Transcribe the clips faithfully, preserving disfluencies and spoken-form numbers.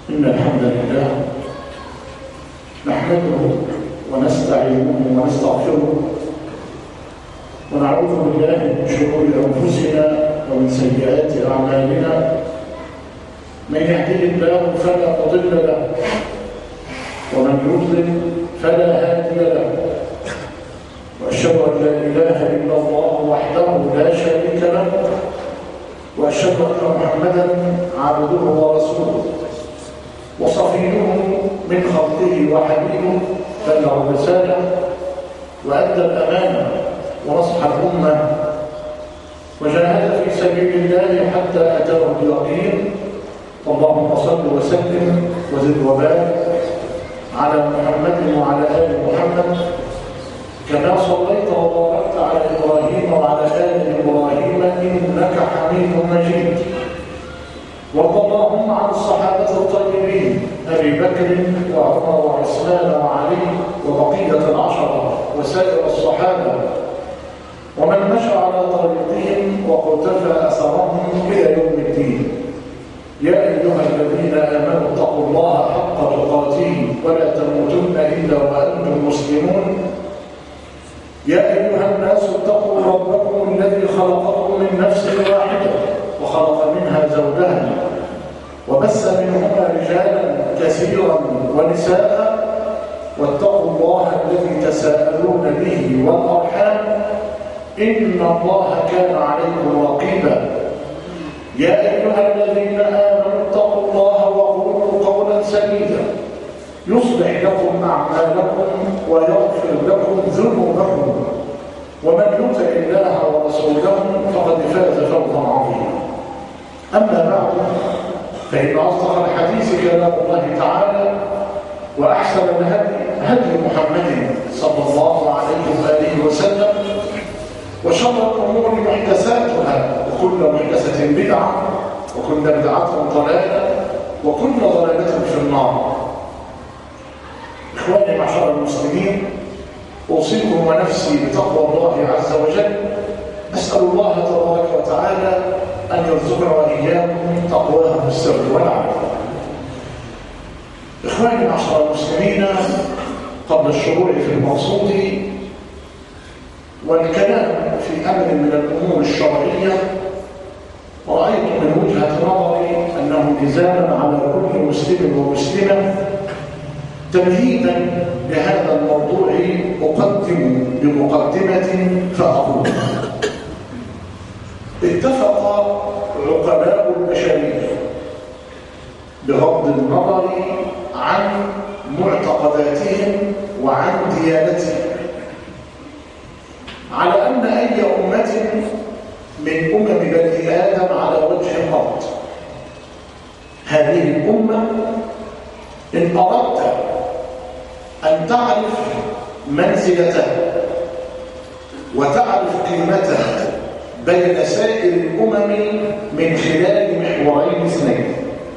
إن الحمد لله نحمده ونستعينه ونستغفره ونعوذ بالله من شرور أنفسنا ومن سيئات أعمالنا. من يهده الله فلا مضل له ومن يضلل فلا هادي له، وأشهد أن لا إله إلا الله وحده لا شريك له، وأشهد أن محمدا عبده ورسوله وصفيه من خلقه وحبيبه، بلغ الرسالة وأدى الأمانة ونصح الأمة وجاهد في سبيل الله حتى أتاه اليقين. اللهم صل وسلم وزد وبارك على محمد وعلى آل محمد كما صليت وباركت على إبراهيم وعلى آل إبراهيم إنك حميد مجيد. وارض اللهم عن الصحابة الطيبين أبي بكر وعمر وعثمان وعلي وبقية العشرة وسائر الصحابة ومن مشى على طريقهم وقتفى أثرهم إلى يوم الدين. يا أيها الذين آمنوا اتقوا الله حق تقاته ولا تموتن إلا وأنتم مسلمون. يا أيها الناس اتقوا ربكم الذي خلقكم من نفس واحدة وخلق منها زوجها وبث منهما رجالا كثيرا ونساء، واتقوا الله الذي تساءلون به والأرحام إن الله كان عليكم رقيبا. يا أيها الذين آمنوا اتقوا الله وقولوا قولا سديدا يصلح لكم أعمالكم ويغفر لكم ذنوبكم، ومن يطع الله ورسوله فقد فاز فوزا عظيما. أما بعد، فإن أصدق الحديث كلام الله تعالى، وأحسن الهدي هدي محمد صلى الله عليه وآله وسلم، وشر الأمور محدثاتها، وكل محدثة بدعة، وكل بدعة ضلالة، وكل ضلالة في النار. إخواني معشر المسلمين، أوصيكم ونفسي بتقوى الله عز وجل. أسأل الله تبارك وتعالى أن يرزقنا وإياكم تقواه في السر والعلن. إخواني معشر المسلمين، قبل الشروع في المقصود والكلام في أمر من الأمور الشرعية، رأيت من وجهة نظري أنه لزاما على كل مسلم ومسلمة تمهيدا لهذا الموضوع أقدم بمقدمة فأقول: اتفق عقلاء البشرية بغض النظر عن معتقداتهم وعن ديانتهم على أن أي أمة من أمم بني آدم على وجه الأرض، هذه الأمة إن أردت أن تعرف منزلتها وتعرف قيمتها بين سائر الأمم من خلال محورين اثنين.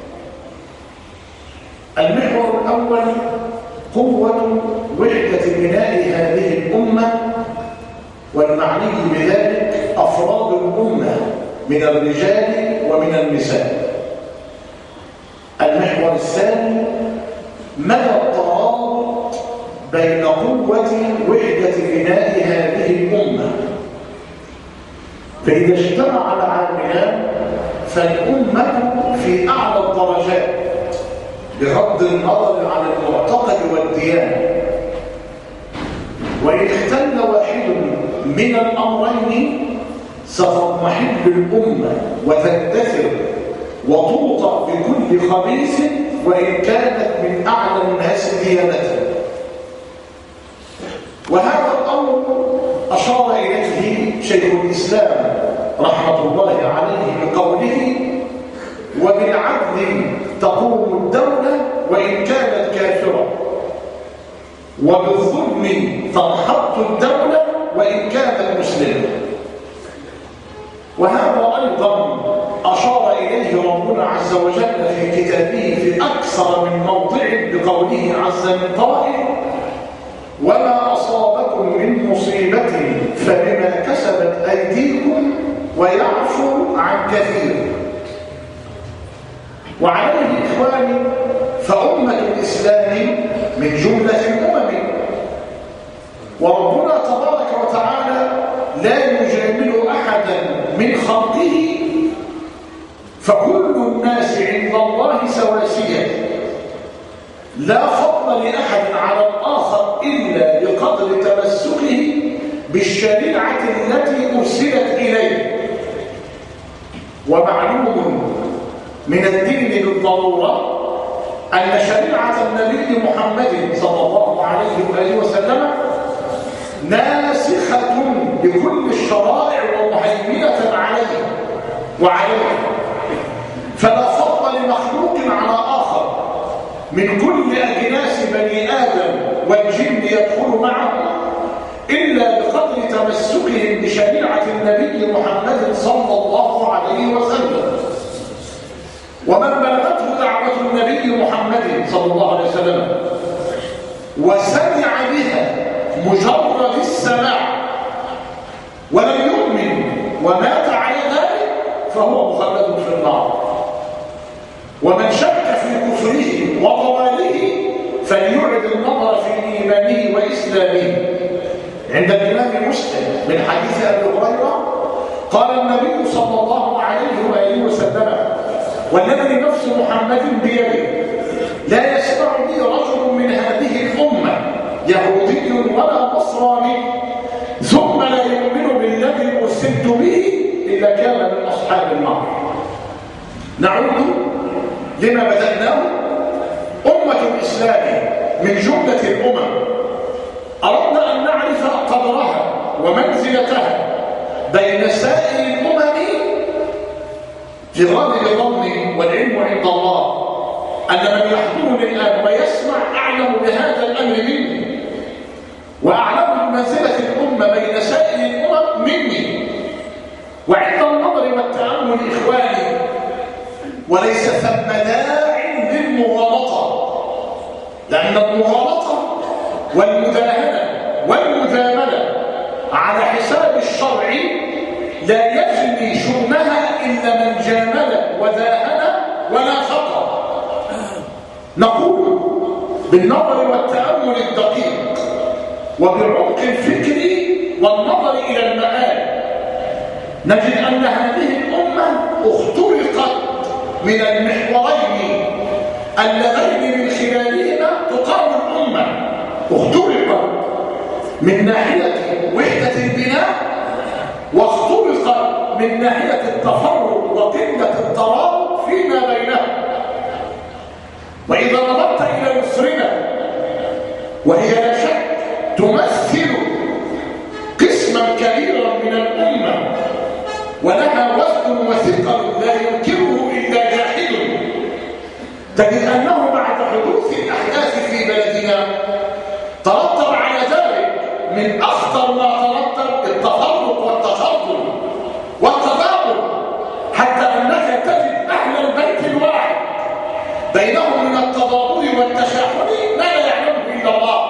المحور الأول قوة وحدة بناء هذه الأمة، والمعني بذلك أفراد الأمة من الرجال ومن النساء. المحور الثاني مدى الترابط بين قوة وحدة بناء هذه الأمة، فإذا اجتمع العاملان فالأمة في أعلى الدرجات بغض النظر عن المعتقد والديانة. وإن اختل واحد من الأمرين ستضمحل الأمة وتندثر وتوطأ بكل خبيث وإن كانت من أعلى الناس ديانة. وهذا الأمر أشار إليه شيخ الإسلام رحمة الله عليه بقوله: وبالعدل تقوم الدولة وإن كانت كافرة، وبالظلم تنحط الدولة وإن كانت مسلمة. وهذا أيضا أشار إليه ربنا عز وجل في كتابه في أكثر من موضع بقوله عز من قائل: وما أصابكم من مصيبة فبما كسبت أيديكم ويعفو عن كثير. وعليه إخواني لا فضل لأحد على الآخر إلا بقدر تمسكه بالشريعة التي أرسلت إليه. ومعلوم من الدين بالضرورة أن شريعة النبي محمد صلى الله عليه وآله وسلم ناسخة لكل الشرائع ومهيمنة عليه وعليه، فلا فضل لمخلوق على آخر من كل أجناس بني آدم والجن يدخل معه إلا بقدر تمسكهم بشريعة النبي محمد صلى الله عليه وسلم. ومن بلغته دعوة النبي محمد صلى الله عليه وسلم وسمع بها مجرد السماع ولم يؤمن ومات على ذلك فهو مخلد في النار. ومن شك في كفره وضلاله فليعد النظر في إيمانه وإسلامه. عند الإمام مسلم من حديث أبي هريرة قال النبي صلى الله عليه وآله وسلم: والذي نفس محمد بيده لا يسمع بي رجل من هذه الأمة يهودي ولا نصراني ثم لا يؤمن بالذي أرسلت به إلا كان من أصحاب النار. نعود لما بدأناه. أمة الإسلام من جملة الأمم أردنا أن نعرف قدرها ومنزلتها بين سائر الأمم في غالب ظني والعلم عند الله أن من يحضرني الآن ويسمع أعلم بهذا الأمر مني وأعلم بمنزلة الأمة بين سائر الأمم مني. وعند النظر والتأمل إخواني وليس ثم داع للمغالطة، لأن المغالطة والمداهنة والمجاملة على حساب الشرع لا يجني شؤمها إلا من جامل وداهن ونافق. نقول بالنظر والتأمل الدقيق وبعمق الفكر والنظر إلى المآل نجد أن هذه الأمة اخترقت من المحورين اللذين من خلالهما تقام الأمة. اخترقت من ناحية وحدة البناء واخترقت من ناحية التفرق وقلة الترابط فيما بينهم. وإذا نظرت إلى مصرنا وهي لا شك تمثل قسما كبيرا من الأمة ولها وزن وثقل لا ينكره إلا جاحد، تجد أنه بعد حدوث الأحداث في بلدنا ترتب على ذلك من أخطر ما ترتب التفرق والتفضل والتدابر، حتى أنك تجد أهل البيت الواحد بينهم من التضابر والتشاحن ما لا يعلمه إلا الله.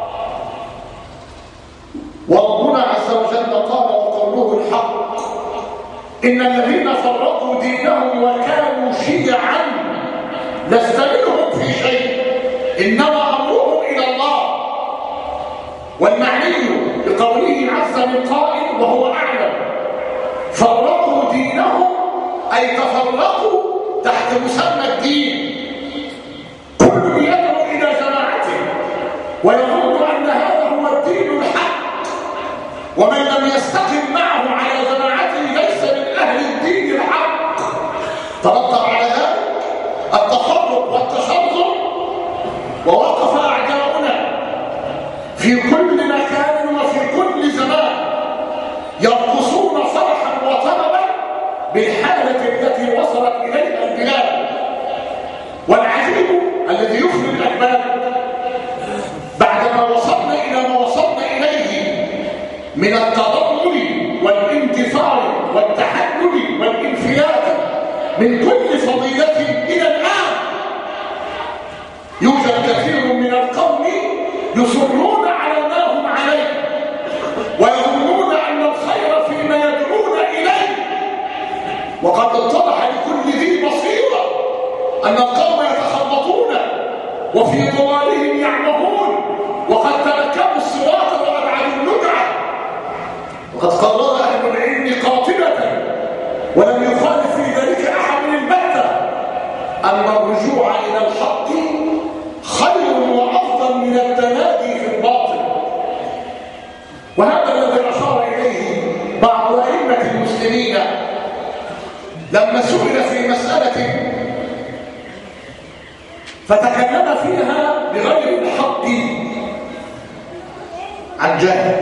وربنا عز وجل قال وقوله الحق: إن الذين فرقوا دينهم وكانوا شيعا لست منهم في شيء إنما أمرهم إلى الله. والمعني بقوله عز من قائل وهو أعلم: فرقوا دينهم أي تفرقوا تحت مسمى الدين، كل يدعو إلى جماعته ويظن أن هذا هو الدين الحق، ومن لم يستقم معه على جماعته ليس من أهل الدين الحق. ترتب على ذلك التفرق والتشرذم، ووقف أعداؤنا في كل مكان وفي كل زمان يرقصون فرحا وطربا بالحالة التي وصلت إليها البلاد. والعجيب الذي يخرج الأكباد بعدما وصلنا إلى ما وصلنا إليه من التضمن والانتصار والتحلل والانفلات من كل فضيلة إلى الآن يوجد كثير من القوم يصرون على ما هم عليه ويظنون أن الخير فيما يدعون إليه، وقد اتضح لكل ذي بصيرة أن القوم يتخبطون وفي ضلالهم يعمهون وقد تركبوا الصراط وأبعدوا النجعة. وقد قرر أهل العلم قاطبة ولم يخالف في ذلك أحد البتة أن الرجوع إلى الحق خير لما سئل في مسألة فتكلم فيها بغير الحق عن جهل،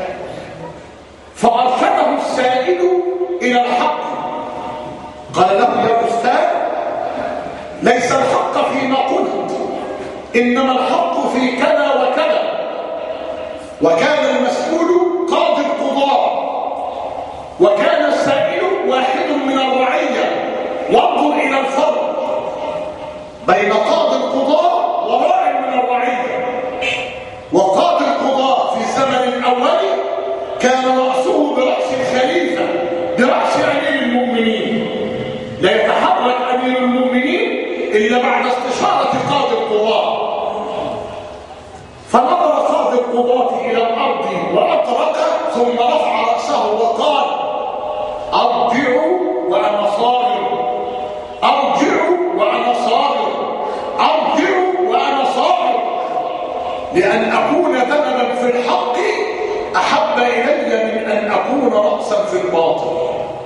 فأرشده السائل إلى الحق، قال له يا أستاذ ليس الحق فيما قلت، إنما الحق في كذا وكذا. وكان المسؤول قاضي القضاء، وكان السائل واحد من الرعية. وانظر إلى الفرق بين قاضي القضاء وراع من الرعية. وقاضي القضاء في الزمن الأول كان رأسه برأس الخليفة، برأس أمير المؤمنين، لا يتحرك أمير المؤمنين إلا بعد استشارة قاضي القضاء. فنظر قاضي القضاة إلى الأرض وأطرق، ثم رفع رأسه وقال أرجعوا وأنا صابر، أرجعوا وأنا صابر، أرجعوا وأنا صابر، لأن أكون ذنبا في الحق أحب إلي من أن أكون رأسا في الباطل.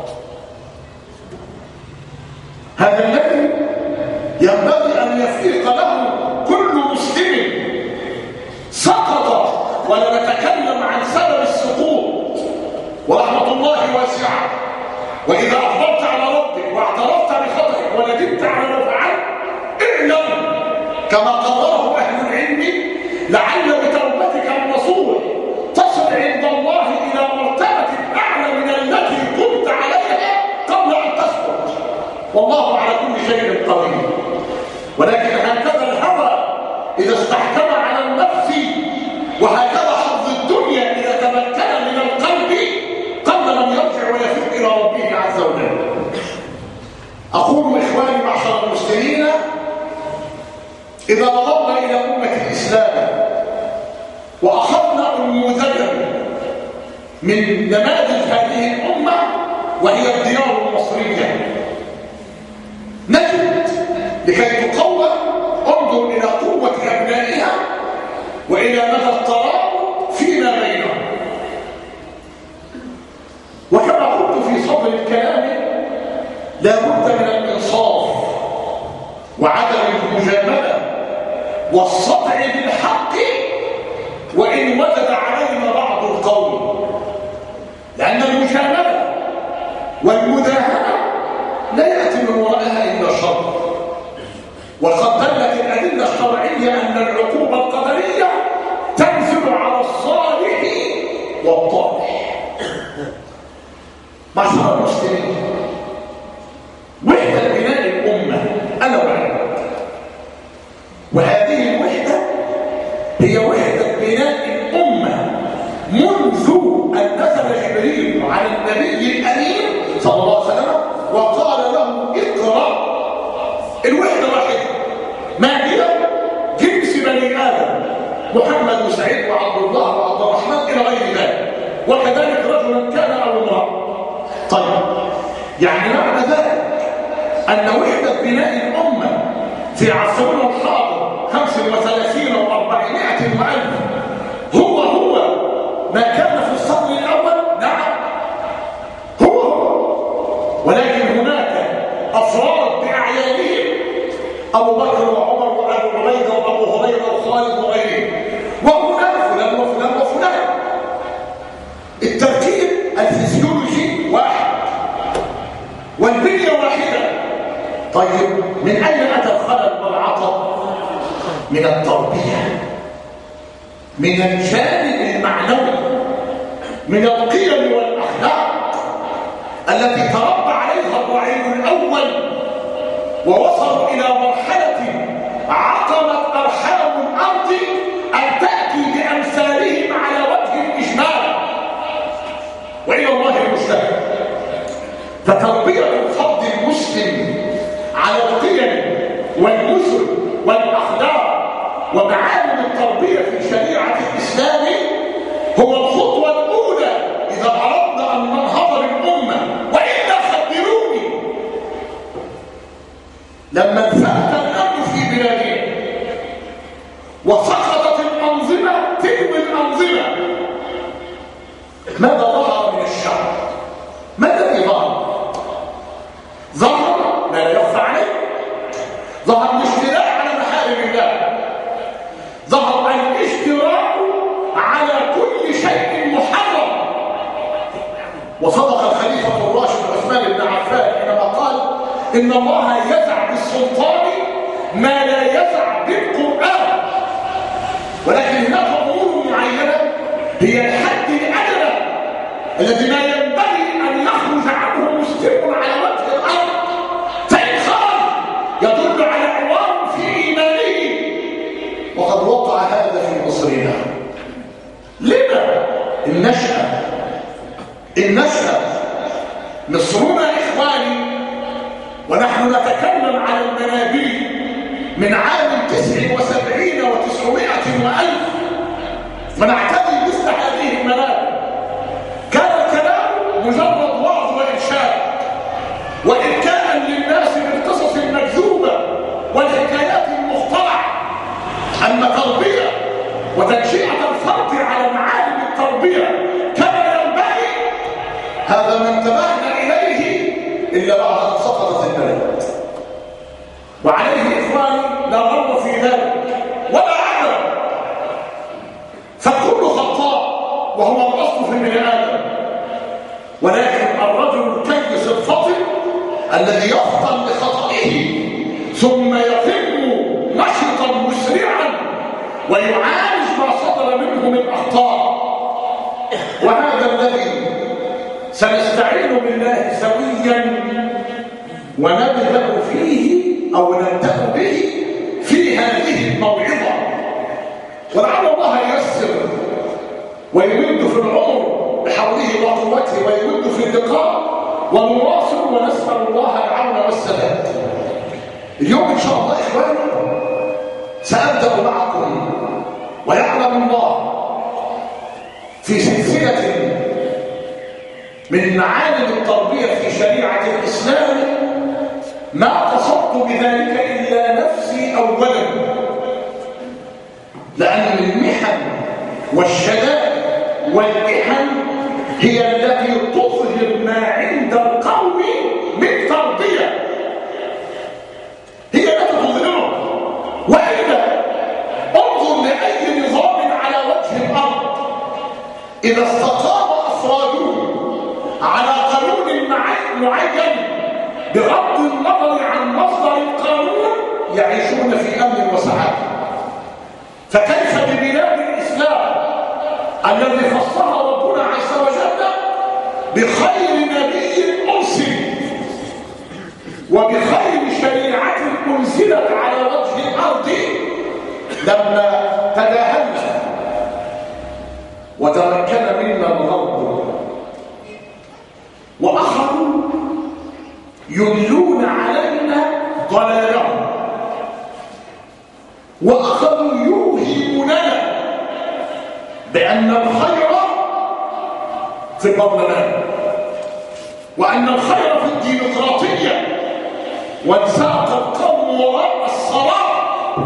هذا الذي ينبغي أن يفيق له كل مسلم. سقط ولا نتكلم عن سبب السقوط، ورحمة الله واسعة. وإذا أخبرت على ربك واعترفت بخطئك وندمت على ما فعلت، اعلم كما قرره أهل العلم لعل بتوبتك النصوح تصل عند الله إلى مرتبة أعلى من التي كنت عليها قبل أن تسقط، والله على كل شيء قدير. ولكن هكذا الهوى إذا استحكم على النفس، وهكذا حظ الدنيا إذا تمكن من القلب قبل أن يرجع ويفوق إلى ربه عز وجل. أقول إخواني معشر المسلمين، إذا نظرنا إلى أمة الإسلام وأخذنا نموذجا من نماذج هذه الأمة وهي الديار المصرية، نجد لكي تقوى انظر إلى قوة أبنائها وإلى مدى الترابط فيما بينهم. وكما قلت في صدر الكلام، لا بد من الإنصاف وعدم المجاملة والسطع بالحق وإن وجد علينا بعض القول، لأن المجاملة والمداهنة لا يأتي من وراءها إلا شر. وقد دلت الأدلة الشرعية أن العقوبة القدرية تنزل على الصالح والطالح. معشر المسلمين، وحدة بناء الأمة أنا وعلم، وهذه الوحدة هي وحدة بناء الأمة منذ أن نزل جبريل على النبي الأمين صلى الله عليه وسلم وقال له اقرأ. الوحدة واحدة، ما هي؟ جنس بني آدم، محمد وسعيد وعبد الله وعبد الرحمن إلى غير ذلك، وكذلك رجلا كان أو امرأة. طيب، يعني معنى ذلك أن وحدة بناء الأمة في عصرنا الحاضر خمسة وثلاثين وأربعمائة وألف هو هو ما كان في الصدر الأول. نعم هو هو، ولكن هناك أفراد بأعيانهم، أبو بكر وعمر وأبو عبيدة وأبو هريرة وخالد وغيرهم، وهناك فلان وفلان وفلان. التركيب الفسيولوجي واحد والبنية واحدة. طيب، من أين أتى الخلل والعطب؟ من التربية، من الجانب المعنوي، من القيم والأخلاق التي تربى عليها الرعيل الأول، ووصلوا إلى مرحلة عقمت أرحام الأرض أن تأتي بأمثالهم على وجه الإجمال، وإلى الله المستهد. فتربية الفرد المسلم على القيم والمثل والأخلاق ومعالم التربية في شريعة الإسلام هو الخطوة الأولى إذا أردنا أن ننهض بالأمة. وإلا خبروني، لما انفأت الأمن في بلادنا وسقطت الأنظمة تلو الأنظمة، ماذا ظهر من الشعب؟ ما الذي ظهر؟ محارم الله. ظهر الاشتراك على كل شيء محرم. وصدق الخليفة الراشد عثمان بن عفان حينما قال إن الله يزع بالسلطان ما لا يزع بالقرآن. ولكن هناك أمور معينة هي الحد الأدنى الذي لا ينبغي أن يخرج عنه مسلم على وجه الأرض، فإن خرج يدل على عوار في إيمانه. وقد وقع هذا في مصرنا. لما؟ النشأة النشأة مصرنا إخواني، ونحن نتكلم على المنابر من عام تسع وسبعين وتسعمائة وألف ونعتدي مثل هذه المنابر. كان الكلام مجرد وعظ وإرشاد وإركاء للناس بالقصص المكذوبة والحكايات المخترعة. أما تربية وتنشئة الفرد على معالم التربية كما ينبغي، هذا ما انتبهنا إليه إلا بعد أن سقطت البلد. وعليه إخواني لا غرو في ذلك ولا عدم، فكل خطاء وهو الأصل في ابن آدم. ولكن الرجل الكيس الفطن الذي يفطن لخطئه ثم يتم نشطا مسرعا ويعالج ما صدر منه من أخطاء، وهذا الذي سنستعين بالله سويا ونبدأ فيه أو نبدأ به في هذه الموعظة. ولعل الله ييسر ويمد في العمر بحوله وقوته ويمد في اللقاء ونواصل ونسأل الله العون والسداد. اليوم إن شاء الله إخواني سأبدأ معكم ويعلم الله في سلسلة من معالم التربية في شريعة الإسلام ما قصدت بذلك إلا نفسي أولا، لأن المحن والشدائد والإحن هي التي تظهر ما عند القوم من تربية، هي التي تظهره. وإلا انظر لأي نظام على وجه الأرض إذا استقام أفراده على قانون معين بغض النظر عن مصدر القانون يعيشون في أمن وسعادة. فكيف ببلاد الإسلام الذي خصها ربنا عز وجل بخير نبي أرسل وبخير شريعة أنزلت على وجه الأرض، لما تداهلنا وتمكن منا الغرب وأخذوا يملون علينا ضلالهم وأخذوا يوهموننا بأن الخير في البرلمان وأن الخير في الديمقراطية، وانساق القوم وراء الصراع.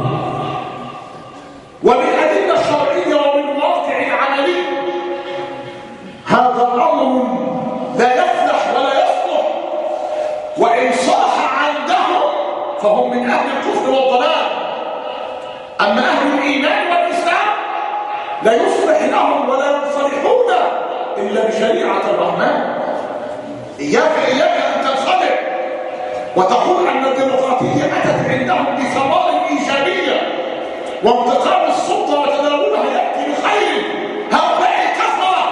وبالأدلة الشرعية وبالواقع العملي هذا أمر لا يفلح ولا يصلح، وإن صاح عندهم فهم من أهل الكفر والضلال. أما أهل الإيمان والإسلام لا يصلح لهم ولا ينصلحون إلا بشريعة الرحمن. إياك إياك أن تنخدع وتقول أن الديمقراطية أتت عندهم بثمار إيجابية وانتقام السلطة وتداولها يأتي بخير. هؤلاء الكفرة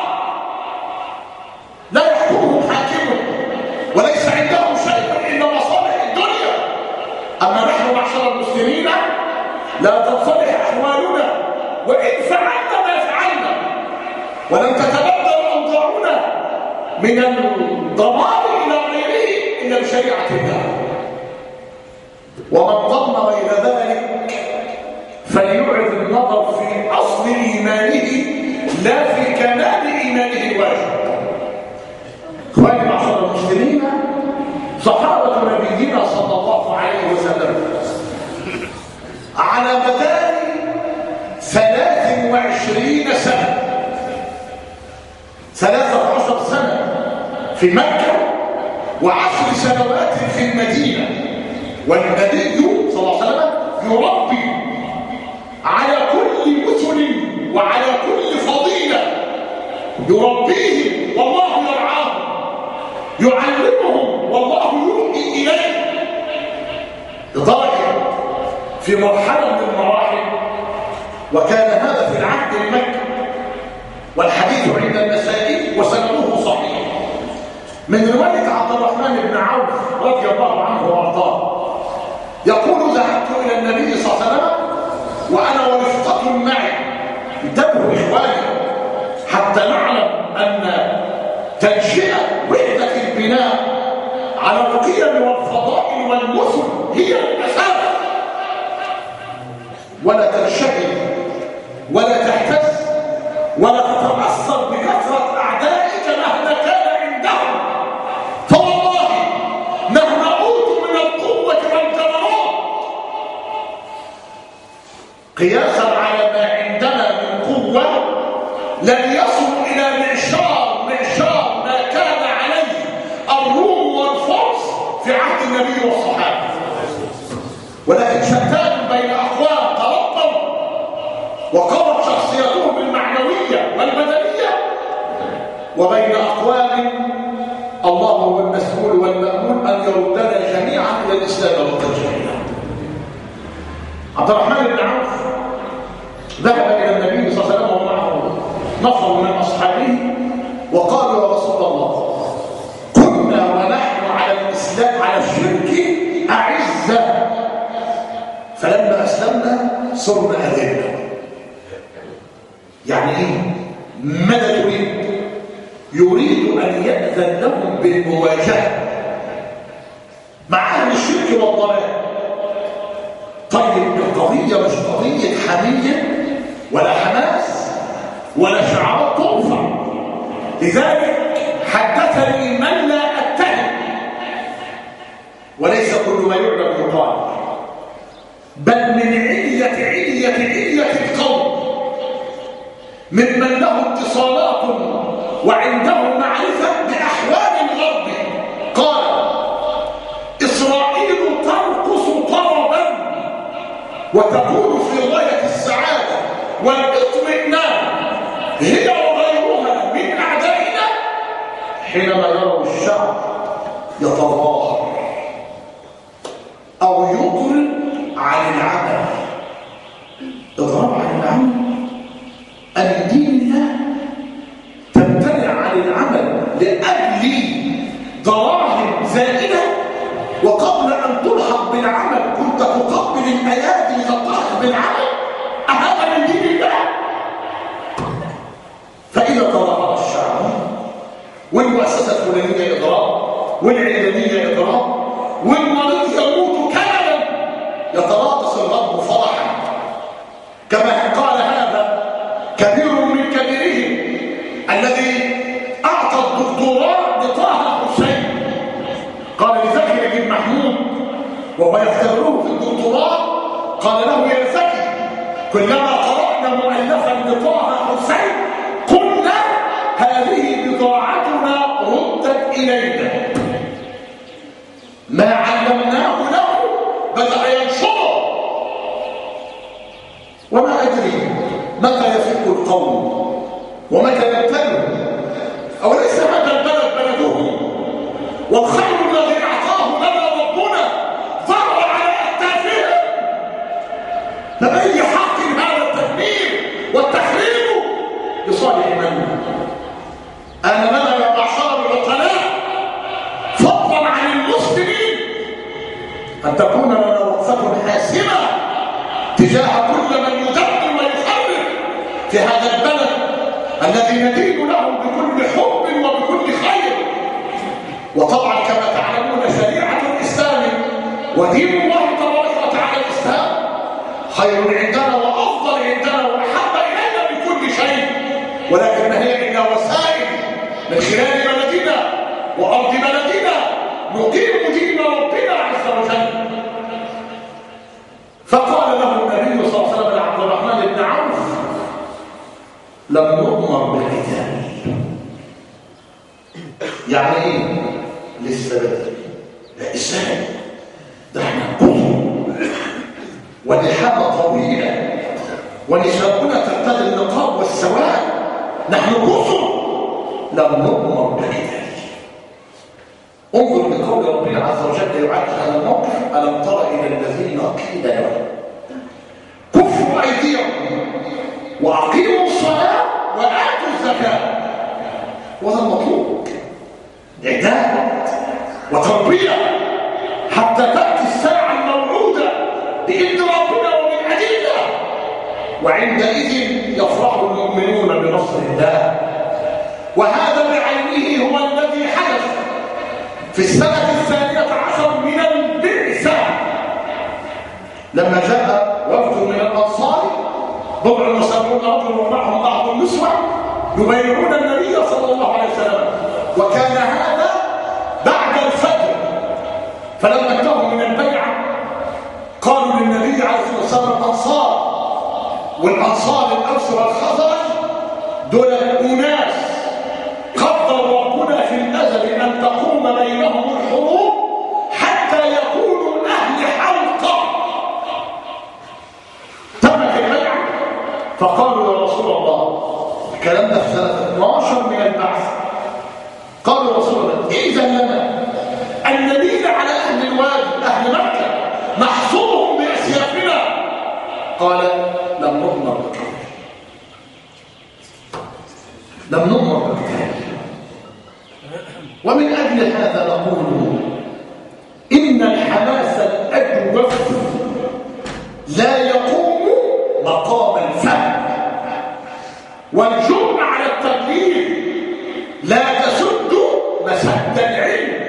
لا يحكمهم حاكم وليس عندهم شيء إلا مصالح الدنيا. أما نحن معشر المسلمين لا تنصلح أحوالنا وإن فعلنا ما فعلنا، ولن تتبدل أوضاعنا من الضمان إلى غيره إلا بشريعة الله. ومن ضم غير ذلك فليعرض النظر في أصل إيمانه لا في كمال إيمانه الواجب. إخواني معشر المسلمين، صحابة نبينا صلى الله عليه وسلم على مدار ثلاث وعشرين سنة ثلاثة عشر سنة في مكة وعشر سنوات في المدينة، والنبي صلى الله عليه وسلم يربي في مرحلة من المراحل، وكان هذا في العهد المكي، والحديث عند النسائي وسنده صحيح، من رواية عبد الرحمن بن عوف رضي الله عنه وارضاه، يقول ذهبت إلى النبي صلى الله عليه وسلم وأنا ورفقة معي، انتبهوا إخواني حتى نعلم أن تنشئة وحدة البناء على القيم والفضائل والمثل هي الأساس، ولا تنشغل ولا تهتز ولا تتأثر بكثرة أعدائك مهما كان عندهم، فوالله مهما أوتوا من القوة والجبروت قياسا على ما عندنا من قوة لن يصلوا إلى معشار معشار ما كان عليه الروم والفرس في عهد النبي والصحابة، ولكن شتان بين أقوام تربوا وقوت شخصيتهم المعنوية والبدنية، وبين أقوام الله هو المسؤول والمأمون أن يردنا جميعا إلى الإسلام والتجميع. عبد الرحمن بن عوف ذهب إلى النبي صلى الله عليه وسلم ومعه نفر من أصحابه وقالوا يا رسول الله كنا ونحن على الإسلام على الشرك أعزة، فلما أسلمنا صرنا أذلة. يعني إيه؟ ماذا يريد؟ يريد أن يأذن لهم بالمواجهة مع أهل الشرك والضلال. طيب القضية مش قضية حمية ولا حماس ولا شعارات ترفع، لذلك حدثني من لا أتهم، وليس كل ما يعلم يقال، بل من علية علية علية القوم ممن له اتصالات وعنده معرفة بأحوال الغرب، قال إسرائيل ترقص طربا وتكون في غاية السعادة والاطمئنان هي وغيرها من أعدائنا حينما يروا الشعب يتظاهر أو يضرب عن العمل. اضرب عن العمل أن دين الله تمتنع عن العمل لأجل دراهم زائدة، وقبل أن تلحق بالعمل كنت تقبل الأيادي لتلحق بالعمل، أهذا من دين الله؟ فإذا تظاهر الشعب والمؤسسة الفلانية إضراب والعلمانية إضراب والمريض يموت كاملا يتراقص الغرب فرحا، كما قال هذا كبير من كبيرهم الذي أعطى الدكتوراه لطه حسين، قال لزكي بن محمود وهو يختبره في الدكتوراه، قال له يا زكي كلما قرأنا مؤلفا لطه حسين قلنا هذه بضاعتنا ردت إلينا، ما علمناه له بدأ ينشره، وما أدري متى يفيق القوم ومتى يبتلوا، أوليس هذا البلد بلدهم والخير الذي أعطاه لنا ربنا ضر على أكتافهم، فبأي حق هذا التدمير والتخريب لصالح من؟ أنا لنا يا معشر العقلاء فضلا عن المسلمين أن تكون لنا وقفة حاسمة تجاه كل من يدمر ويخرب في هذا البلد الذي ندين له بكل حب وبكل خير. وطبعا كما تعلمون شريعة الإسلام ودين الله تبارك وتعالى الإسلام خير عندنا وأفضل عندنا وأحب إلينا من كل شيء، ولكن هي إلا وسائل من خلال بلدنا وأرض بلدنا نقيم دين ربنا عز وجل. فقال له النبي صلى الله عليه وسلم لعبد الرحمن بن عوف لم نؤمر بالقتال. يعني ايه؟ لسه بدري، لا ازاي؟ ده احنا كثر ولحامة طويلة ونساؤنا ترتدي النقاب والسواد، نحن كثر لم نؤمر بالقتال. انظر لقول ربنا عز وجل يعالج هذا الموقف: ألم تر إلى الذين قيل لهم وأقيموا الصلاة وآتوا الزكاة. وهذا المطلوب، إعداد وتربية حتى تأتي الساعة الموعودة بإذن ربنا ومن أجلنا، وعندئذ يفرح المؤمنون بنصر الله. وهذا بعينه هو الذي حدث في السنة الثانية عشر من البعثة، لما جاء وفد من الأنصار بضع وسبعون رجل ومعهم بعض النسوة يبايعون النبي صلى الله عليه وسلم، وكان هذا بعد الفجر. فلما انتهوا من البيعة قالوا للنبي عليه الصلاة والسلام الأنصار، والأنصار الأوس والخزرج دول أناس قدر ربنا في الأزل أن تقوم بينهم الحروب حتى يكونوا أهل حلقة. تمت البيعة فقالوا يا رسول الله، الكلام ده في سنة اثناشر من البعث، قالوا يا رسول الله إذن لنا أن نميل على أهل الوادي أهل مكة نحصرهم بأسيافنا. قال لم نؤمر بالقتال، لم نؤمر بالقتال. ومن أجل هذا نقول إن الحماس الأجوف لا يقوم مقام الفهم، والجرأة على التبليغ لا تسد مسد العلم،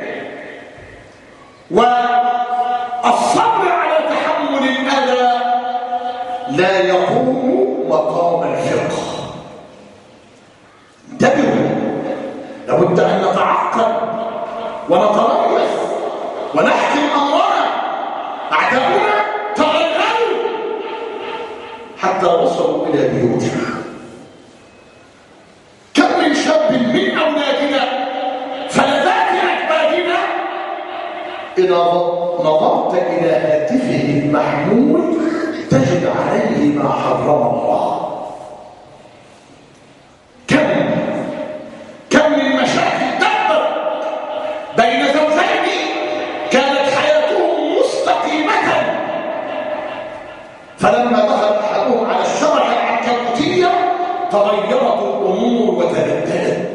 والصبر على تحمل الأذى لا يقوم مقام الفقه. انتبهوا، لابد أن نتعقل ونتريث ونحكم أمرنا. أعداؤنا تغلغلوا حتى وصلوا إلى بيوتنا. كم من شاب من أولادنا فلذات أكبادنا إذا نظرت إلى هاتفه المحمول تجد عليه ما حرم الله. كم كم من مشاكل تكبر بين زوجين كانت حياتهم مستقيمة، فلما دخل أحدهم على الشبكة العنكبوتية تغيرت الأمور وتبدلت.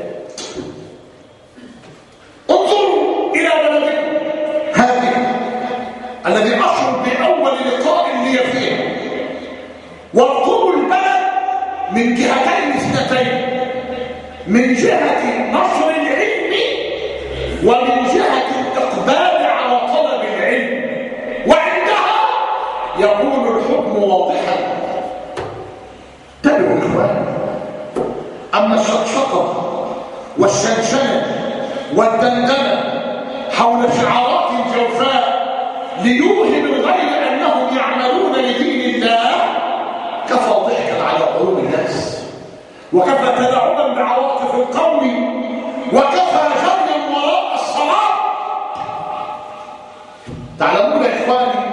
انظروا إلى بلدكم هذه الذي أشعر بأول لقاء لي فيه، وارقبوا البلد من جهتين اثنتين، من جهة نشر العلم ومن جهة الإقبال على طلب العلم، وعندها يكون الحكم واضحا. تبعوا إخواني، أما الشقشقة والشنشنة والدندنة حول شعارات جوفاء ليوهم الغير أنهم يعملون لدين الله كفى ضحكا على قلوب الناس، وكفى تلاعبا بعواطف القوم، وكفى جريا وراء الصلاة. تعلمون يا إخواني،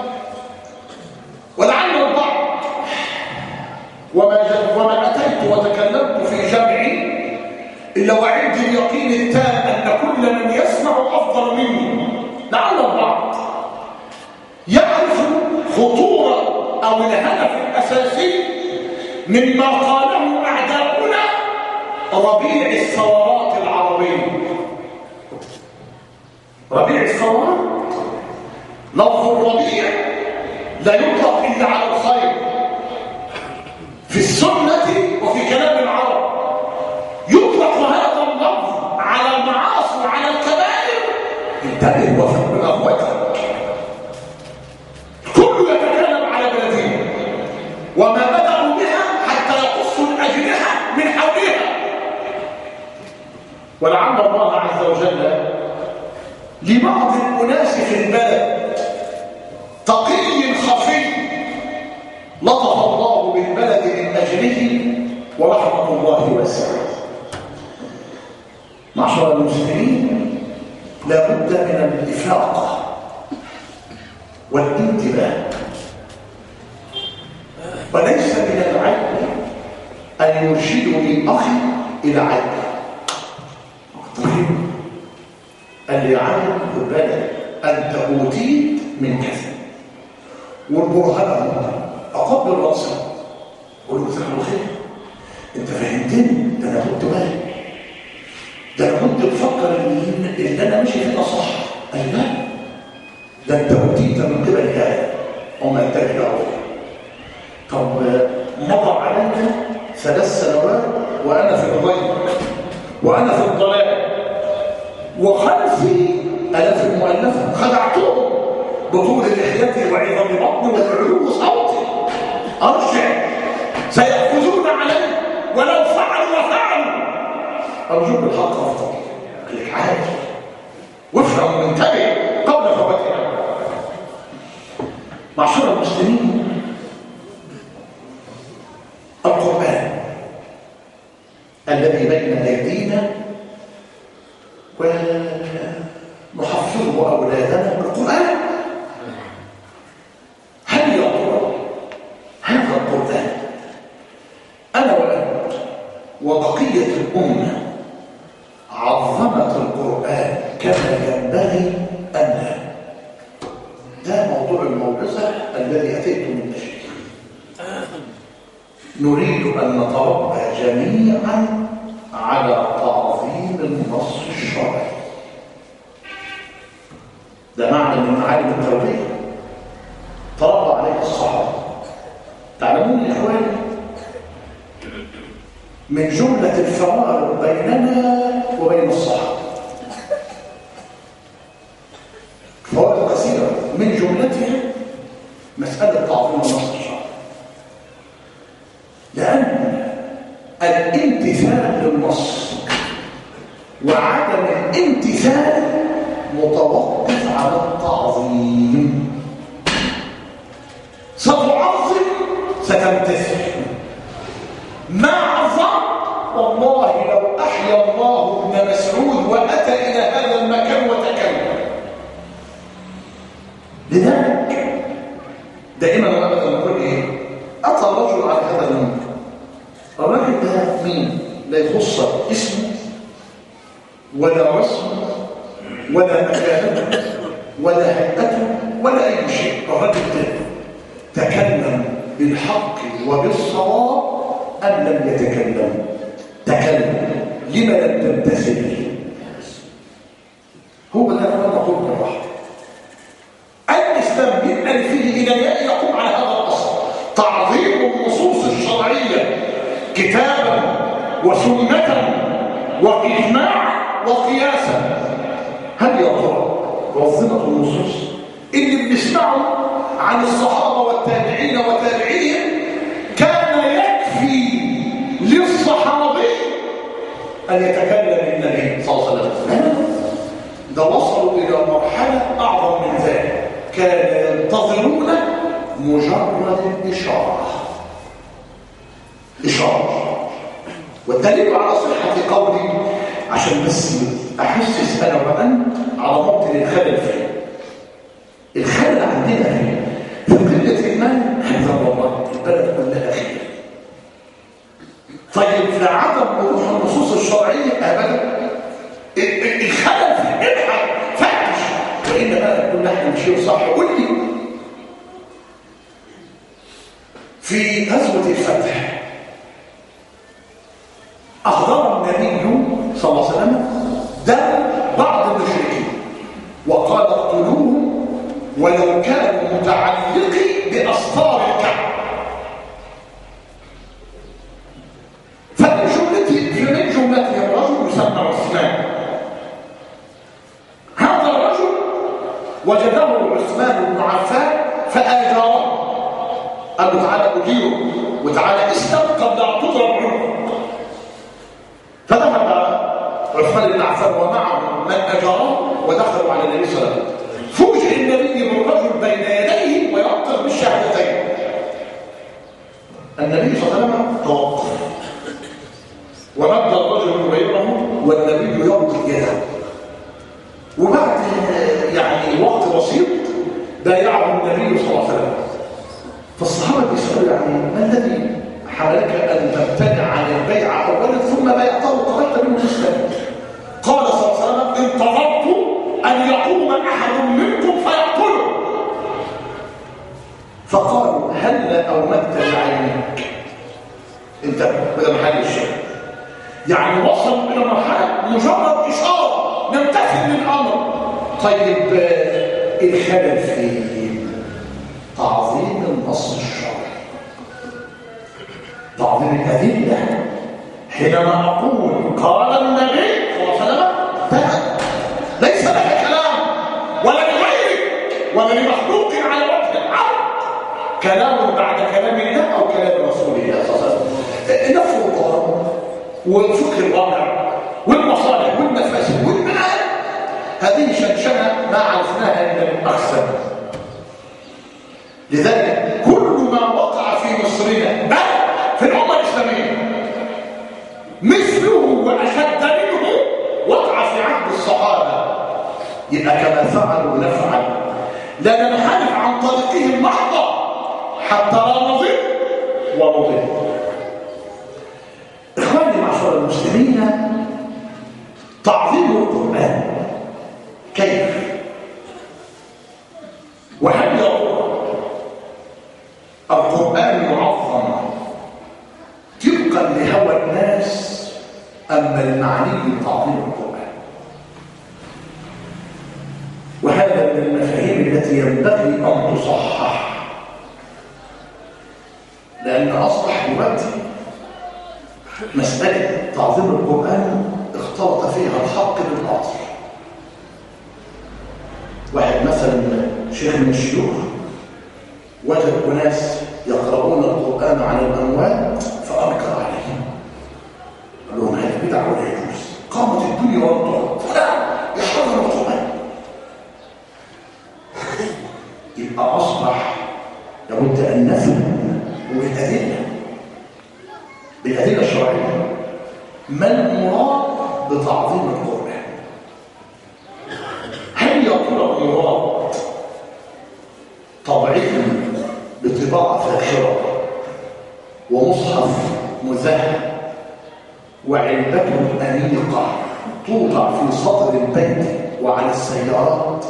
ولعل البعض وما, وما أتيت وتكلمت في جمعي إلا وعندي اليقين التام أن كل من يسمع أفضل مني، لعل البعض يعرف خطورة أو الهدف الأساسي مما قاله أعداؤنا ربيع الثورات العربية. ربيع الثورات، لفظ الربيع لا يطلق إلا على الخير في السنة وفي كلام العرب، يطلق هذا اللفظ على المعاصي وعلى الكبائر. انتبه وفق من أخوتك، كل يتكلم على بلده وما بدأوا بها حتى يقصوا الأجنحة من حولها. ولعل الله عز وجل لبعض الأناس في البلد تقي خفي لطف الله بالبلد من أجله ورحمة الله واسعة. معشر المسلمين، لا بد من الإفاقة والانتباه، وليس من العيب أن يرشدني أخي إلى عيب. اللي عيب البلد أنت أوتيت من كذا، والبرهان أقبل رأسه قول له جزاك الله خير، انت فهمتني، ده انا كنت بالي، ده انا كنت بفكر ان اللي انا ماشي فيه صح. قال لا، ده انت اوتيت من قبل الله وما تجد. طب مضى علينا ثلاث سنوات وانا في الغي وانا في الضلال وخلفي الاف المؤلفه، خدعتهم بطول لحيتي وعظم بطني وعلو صوتي، ارجع سيأخذون علي ولو فعلوا وفعلوا. ارجوك بالحق افضل خليك عارف وافهم وانتبه قبل فواتها. معشر المسلمين، القرآن الذي بين أيدينا ونحفظه أولادنا بالقرآن، هل يا ترى هذا القرآن أنا وأنت وبقية الأمة عظمت القرآن كما ينبغي أم لا؟ ده موضوع الموعظة الذي أتيت من أجله. نريد أن نتربى جميعا على تعظيم النص الشرعي. ده معنى من معالم التربية تربى عليه الصحابة. تعلمون يا إخواني، من جملة الفوارق بيننا وبين الصحابة فوارق كثيرة، من جملتها مسألة تعظيم النص الشرعي، لأن الامتثال للنص وعدم الامتثال متوقف على التعظيم. ستعظم ستمتثل، ما عظم والله لو أحيا الله ابن مسعود وأتى إلى هذا المكان وتكلم. لذلك دائما وأبدا نقول إيه؟ أتى الرجل على هذا المنكر، الرجل ده مين؟ لا يخص اسمه ولا رسمه ولا مكانه ولا هيئته ولا أي شيء. الرجل ده تكلم بالحق وبالصواب أم لم يتكلم؟ تكلم. لما لم تمتثل؟ هو ده أنا نقول بالراحة. الإسلام من ألفه إلى ياء يقوم على هذا الأصل، تعظيم النصوص الشرعية كتابا وسنة وإجماعا وقياسا. هل يا ترى منظمة النصوص اللي بنسمعه عن الصحابة والتابعين وتابعيهم كان يكفي للصحابي أن يتكلم النبي صلى الله عليه وسلم؟ ده وصلوا إلى مرحلة أعظم من ذلك، كانوا ينتظرون مجرد إشارة إشارة. والدليل على صحة قولي عشان بس أحسس أنا وأنت على موطن الخلل فيه. الخلل عندنا فيه في قلة الإيمان، حفظا والله البلد كلها خير. طيب في عدم وضوح النصوص الشرعية أبدا الخلل في ابحث فتش، وإن بقى كل احنا نمشي صح. قول لي في غزوة الفتح أحضر النبي صلى الله عليه وسلم دم بعض المشركين وقال اقتلوهم ولو كانوا متعلقي بأسطار الكعبة. فمن جملته من جملته الرجل يسمى عثمان. هذا الرجل وجده عثمان بن عفان فآجاره، قال له تعالى أجيره وتعالى اسلم قبل أن تضرب عنه. فذهب عثمان بن عفان ومعه من أجاره ودخلوا على النبي صلى الله عليه وسلم. فوجئ النبي بالرجل بين يديه وينطق بالشهادتين. النبي صلى الله عليه وسلم توقف ومد الرجل بينه والنبي يمضي يده، وبعد يعني وقت بسيط بايعه النبي صلى الله عليه وسلم. فالصحابه بيسالوا يعني ما الذي حملك ان تمتنع عن البيعه اولا ثم بايعته وقبلت منه الاسلام؟ قال صلى الله عليه وسلم انتظرت ان يقوم احد منكم فيقتله. فقالوا هل اومدت بعينك انت بدأ محل الشيء، يعني وصل الى مرحله مجرد اشاره نمتثل للامر. طيب الخلل في تعظيم النص الشرعي، تعظيم الادله. حينما اقول قال النبي صلى الله عليه وسلم ليس لك كلام ولا لغيرك ولا لمخلوق على وجه الارض كلام بعد كلام الله او كلام رسول الله صلى الله عليه وسلم. نفس الظاهر وفكر الواقع والمصالح والمفاسد والمآل، هذه شنشنه ما عرفناها الا بالاقسام. لذلك كل ما وقع في مصرنا بل في الامه الاسلاميه مثله واشد منه وقع في عهد الصحابه، يبقى كما فعلوا نفعل، لا ننحرف عن طريقهم محضا حتى لا نضل ونضل. اخواني معشر المسلمين، تعظيم القران كيف وهل يقول القران معظم طبقا لهوى الناس أما المعني بتعظيم القرآن؟ وهذا من المفاهيم التي ينبغي أن تصحح، لأن أصبح دلوقتي مسألة تعظيم القرآن اختلط فيها الحق بالباطل. واحد مثلا شيخ من الشيوخ وجد أناس يقرؤون القرآن على الأموات فأنكر عليهم، قال لهم هذه بدعة ولا يجوز، قامت الدنيا والطرق فلا يحفظ القرآن. يبقى أصبح لابد أن نفهم بالأدلة بالأدلة الشرعية ما المراد بتعظيم القرآن. هل يكون المراد طبعه بطباعة فاخرة ومصحف مذهب وعلبة أنيقة توضع في صدر البيت وعلى السيارات؟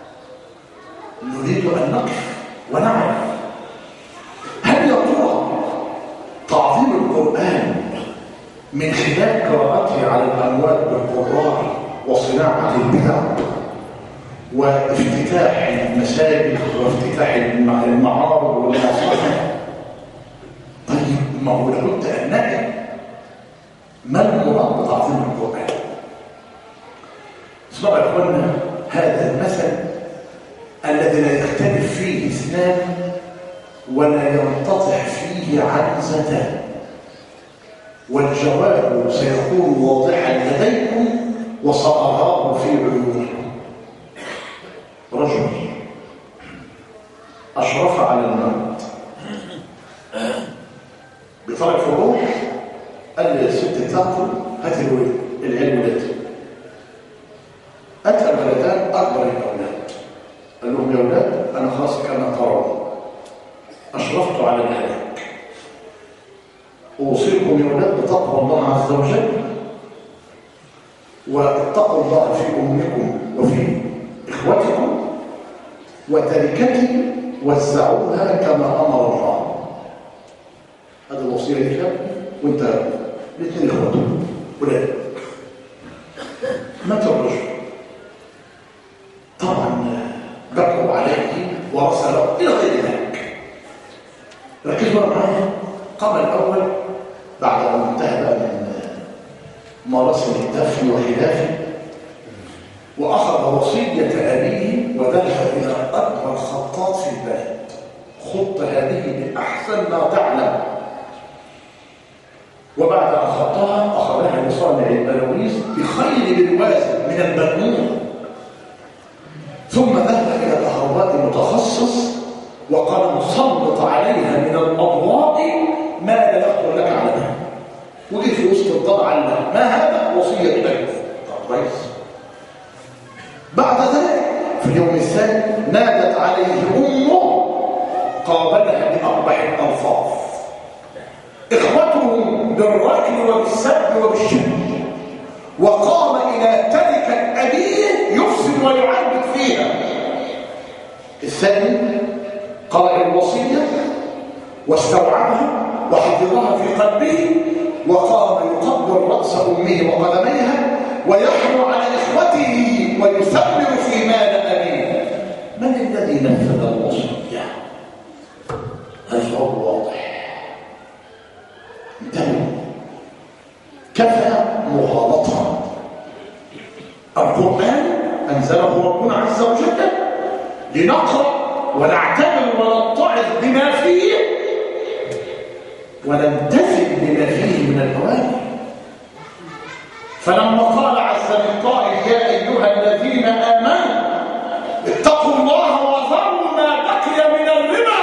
نريد أن نقف ونعرف هل يا ترى تعظيم القرآن من خلال قراءته على الأموات بالقراء وصناعة البدع وافتتاح المساجد وافتتاح المعارض والمصالح؟ طيب ما هو لابد أن نعرف ما المراد بتعظيم القرآن. اسمعوا يا اخوانا هذا المثل الذي لا يختلف فيه اثنان ولا ينتطح فيه عنزتان، والجواب سيكون واضحا لديكم وسأراه في عيونكم. رجل أشرف على الموت بطلب فروح، قال لي الست تاكل هات العيال ولادي. أتى الولدان أكبر الأولاد، قال لهم يا أولاد أنا خلاص كما ترون أشرفت على الهلاك، أوصيكم يا أولاد بتقوى الله عز وجل واتقوا الله في أمكم وفي إخوتكم وتركتي وزعوها كما أمر الله. هذه الوصية لك وانت الاثنين اخواته ولاد. مات الرجل طبعا بكوا عليه ورسله الى غير ذلك. ركزوا معايا، قام الاول بعد ان انتهى من مراسم الدفن وخلافه واخذ وصيه ابيه وذهب الى اكبر خطاط في البلد، خط هذه باحسن ما تعلم، وبعد أن خطها أخذها لصانع البلويز بخير بالوازن من المأمون، ثم ذهب إلى كهرباء متخصص وقال سلط عليها من الأضواء ما لا يخطر لك عليها، وجي في وسط الدار علم ما هذا؟ وصية بيت. طب كويس. بعد ذلك في اليوم الثاني نادت عليه أمه قابلها بأقبح الألفاظ، إخوتهم بالركن وبالسب وبالشد، وقام إلى تركة أبيه يفسد ويعذب فيها. الثاني قرأ الوصية واستوعبها وحفظها في قلبه وقام يقبل رأس أمه وقدميها ويحنو على إخوته ويثمر في مال أبيه. من الذي نفذ الوصية؟ الجواب واضح. انتبهوا، كفى مغالطة. القرآن أنزله ربنا عز وجل لنقرأ ونعتبر ونتعظ بما فيه ونمتثل بما فيه من الأوامر. فلما قال عز من قائل يا أيها الذين آمنوا اتقوا الله وذروا ما بقي من الربا.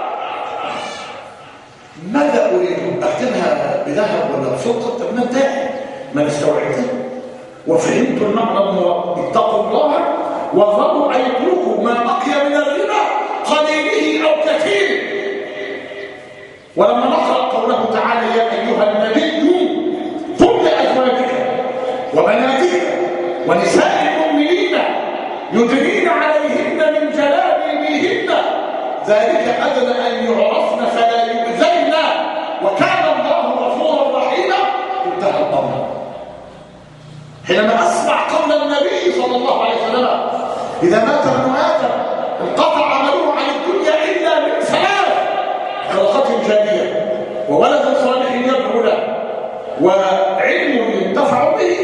ماذا أريد؟ أختمها بذهب ولا بفضة؟ طب ما انتهى، ما استوعبته وفهمت المعنى المراد. اتقوا الله وذروا أن يتركوا ما بقي من الربا قليله أو كثيره. ولما نقرأ قوله تعالى يا أيها النبي قل لأزواجك وبناتك ونساء المؤمنين يدنين عليهن من جلابيبهن ذلك أدنى أن يعرفن فلا يؤذين وكان الله غفورا رحيما. انتهى الأمر. حينما أسمع قول النبي صلى الله عليه وسلم إذا مات ابن آدم انقطع عمله عن الدنيا إلا من ثلاث: صدقة جارية وولد صالح يدعو له وعلم ينتفع به.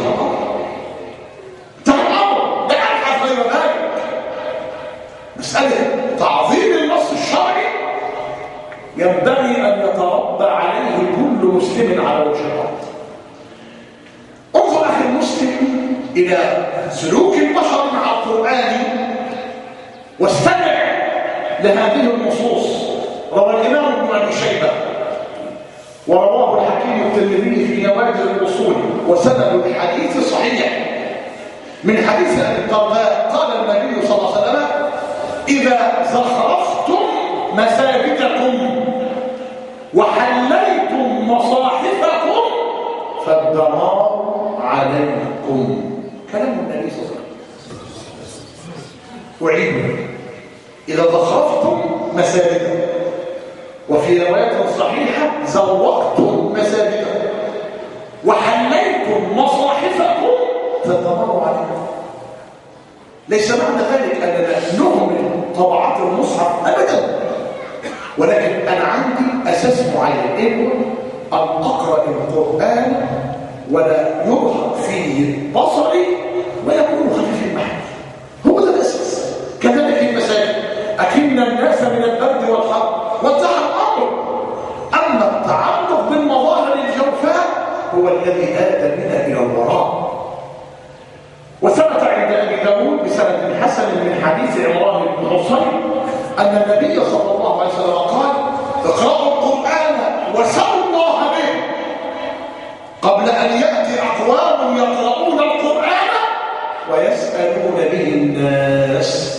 انتهى الأمر. لا أبحث غير ذلك. مسألة تعظيم النص الشرعي ينبغي أن يتربى عليه كل مسلم على وجه الأرض. انظر أخي المسلم إلى سلوك البشر مع القرآن واستمع لهذه النصوص. روى الإمام ابن أبي شيبة ورواه الحكيم الترمذي في نوادر الأصول وسند الحديث صحيح من حديث أبي الدرداء قال النبي صلى الله عليه وسلم إذا زخرفتم مساجدكم وحليتم مصاحفكم فالدمار عليكم. كلام النبي صلى الله عليه وسلم. أعيد: إذا زخرفتم مساجدكم، وفي رواية صحيحة زوقتم مساجدكم وحليتم مصاحفكم فالدمار عليكم. ليس معنى ذلك أننا نهمل طبعات المصحف أبدا، ولكن أنا عندي أساس معين إنه أن أقرأ القرآن ولا يرهق فيه بصري ويكون خفيف المحن. هو ده الأساس. كذلك المساجد أكن الناس من البرد والحر وانتهى الأمر. أما التعلق بالمظاهر الجوفاء هو الذي آتى بنا إلى الوراء. وثبت عند أبي داود بسند حسن من حديث عمران بن حصين أن النبي صلى الله عليه وسلم قال اقرأوا القرآن وسلوا الله به قبل أن يأتي أقوام يقرؤون القرآن ويسألون به الناس.